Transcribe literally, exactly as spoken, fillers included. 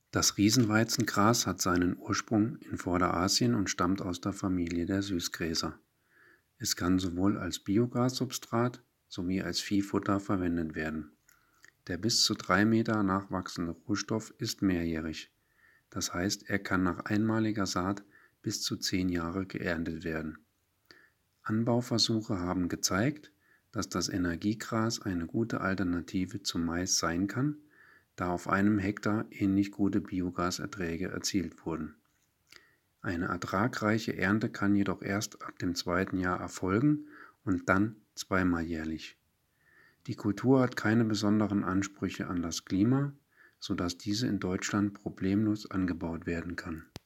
Das Riesenweizengras hat seinen Ursprung in Vorderasien und stammt aus der Familie der Süßgräser. Es kann sowohl als Biogassubstrat sowie als Viehfutter verwendet werden. Der bis zu drei Meter nachwachsende Rohstoff ist mehrjährig. Das heißt, er kann nach einmaliger Saat bis zu zehn Jahre geerntet werden. Anbauversuche haben gezeigt, dass das Energiegras eine gute Alternative zum Mais sein kann, da auf einem Hektar ähnlich gute Biogaserträge erzielt wurden. Eine ertragreiche Ernte kann jedoch erst ab dem zweiten Jahr erfolgen und dann zweimal jährlich. Die Kultur hat keine besonderen Ansprüche an das Klima, sodass diese in Deutschland problemlos angebaut werden kann.